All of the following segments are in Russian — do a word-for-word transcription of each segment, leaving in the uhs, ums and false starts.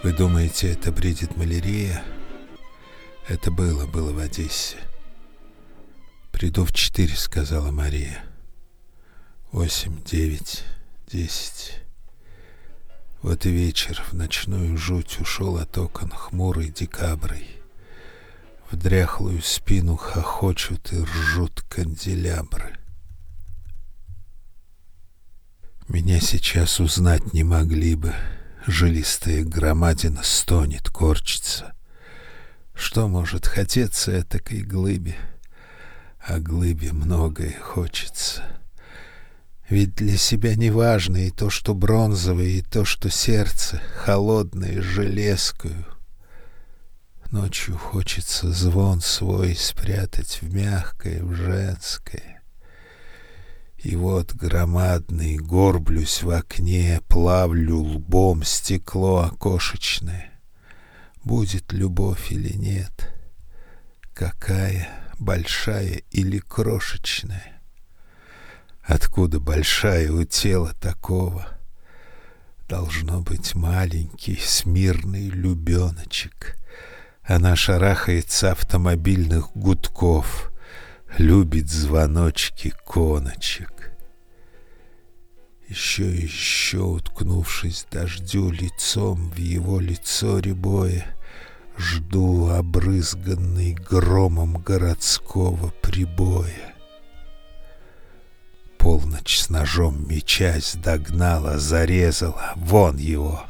Вы думаете, это бредит малярия? Это было, было в Одессе. «Приду в четыре», — сказала Мария. Восемь, девять, десять. Вот и вечер в ночную жуть ушел от окон хмурый декабрь. В дряхлую спину хохочут и ржут канделябры. Меня сейчас узнать не могли бы. Жилистая громадина стонет, корчится. Что может хотеться этакой глыбе? А глыбе многое хочется. Ведь для себя не важно и то, что бронзовое, и то, что сердце холодное, железкую. Ночью хочется звон свой спрятать в мягкое, в женское. И вот громадный горблюсь в окне, плавлю лбом стекло окошечное. Будет любовь или нет? Какая, большая или крошечная? Откуда большая у тела такого? Должно быть маленький, смирный любеночек. Она шарахается автомобильных гудков, любит звоночки коночек. Еще и еще, уткнувшись дождю лицом в его лицо рябое, жду обрызганный громом городского прибоя. Полночь с ножом мечась догнала, зарезала, вон его.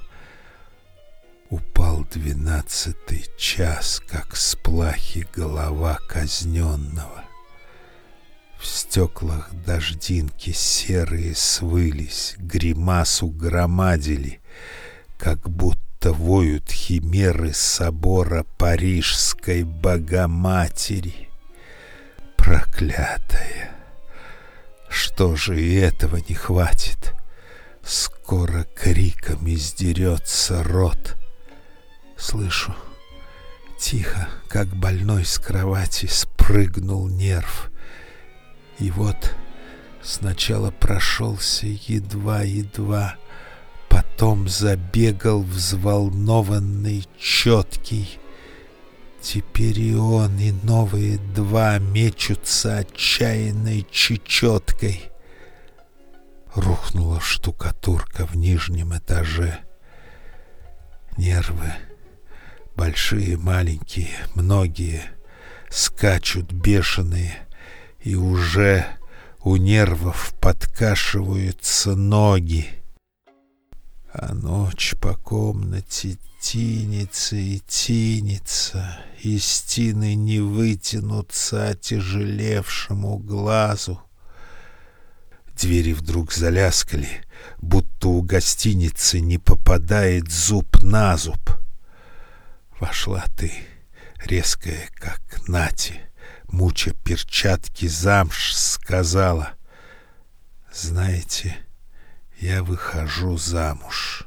Упал двенадцатый час, как с плахи голова казненного. В стеклах дождинки серые свылись, гримасу громадили, как будто воют химеры собора Парижской Богоматери. Проклятая! Что же и этого не хватит? Скоро криком издерется рот. Слышу, тихо, как больной с кровати, спрыгнул нерв. И вот сначала прошелся едва-едва, потом забегал взволнованный, четкий. Теперь и он, и новые два мечутся отчаянной чечеткой. Рухнула штукатурка в нижнем этаже. Нервы, большие, маленькие, многие, скачут бешеные, и уже у нервов подкашиваются ноги. А ночь по комнате тинется и тинется, и стены не вытянутся отяжелевшему глазу. Двери вдруг заляскали, будто у гостиницы не попадает зуб на зуб. Вошла ты, резкая, как нати, муча перчатки замш, сказала: «Знаете, я выхожу замуж».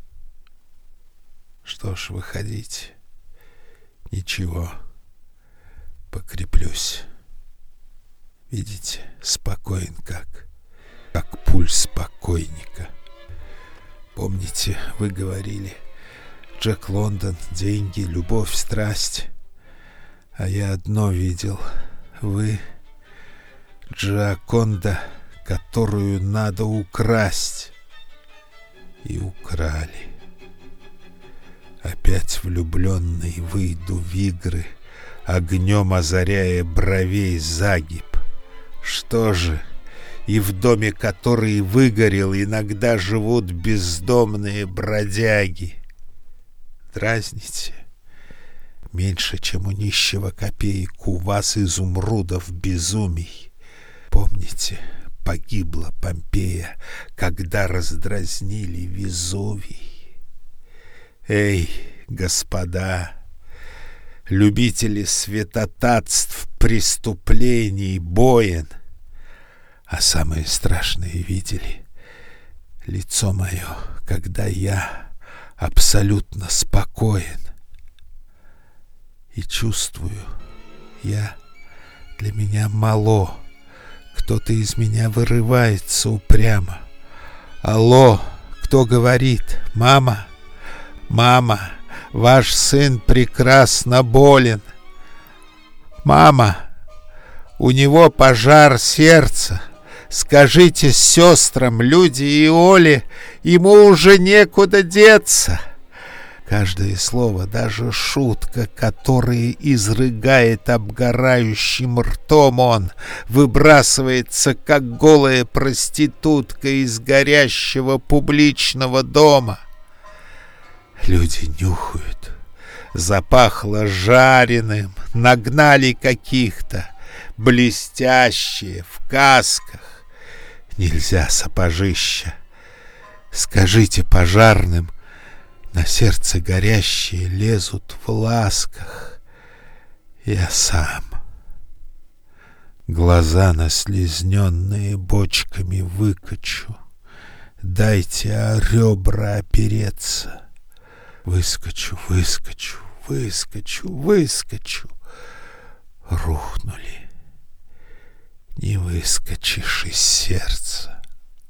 Что ж, выходите. Ничего, покреплюсь. Видите, спокоен как, как пульс покойника. Помните, вы говорили: Джек Лондон, деньги, любовь, страсть. А я одно видел: вы Джоконда, которую надо украсть. И украли. Опять влюбленный выйду в игры, огнем озаряя бровей загиб. Что же, и в доме, который выгорел, иногда живут бездомные бродяги. Дразните? Меньше, чем у нищего копеек, у вас изумрудов безумий. Помните, погибла Помпея, когда раздразнили Везувий. Эй, господа, любители святотатств, преступлений, боен, а самое страшное видели лицо мое, когда я абсолютно спокоен и чувствую, я для меня мало, кто-то из меня вырывается упрямо. Алло, кто говорит? Мама? Мама, ваш сын прекрасно болен. Мама, у него пожар сердца. Скажите сестрам, Люде и Оле, ему уже некуда деться. Каждое слово, даже шутка, которая изрыгает обгорающим ртом он, выбрасывается, как голая проститутка из горящего публичного дома. Люди нюхают. Запахло жареным, нагнали каких-то, блестящие, в касках. Нельзя сапожища. Скажите пожарным, на сердце горящие лезут в ласках. Я сам. Глаза наслезненные бочками выкачу. Дайте о ребра опереться. Выскочу, выскочу, выскочу, выскочу. Рухнули. Не выскочишь из сердца.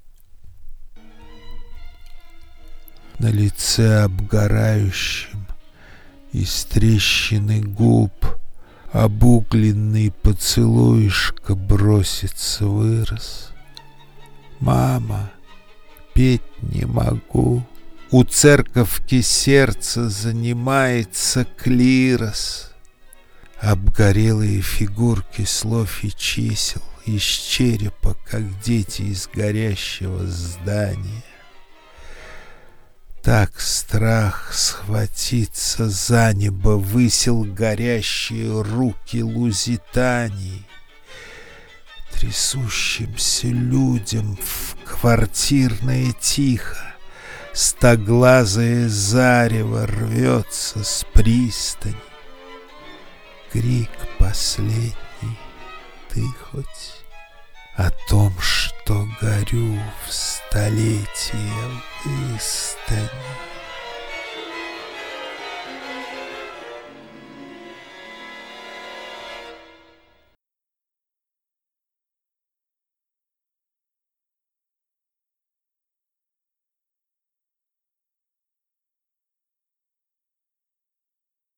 На лице обгорающем из трещины губ обугленный поцелуишка бросится вырос. Мама, петь не могу. У церковки сердце занимается клирос. Обгорелые фигурки слов и чисел из черепа, как дети из горящего здания. Так страх схватиться за небо высил горящие руки Лузитании. Трясущимся людям в квартирное тихо стоглазое зарево рвется с пристани. Крик последний, ты хоть о том, что горю в столетие выстань.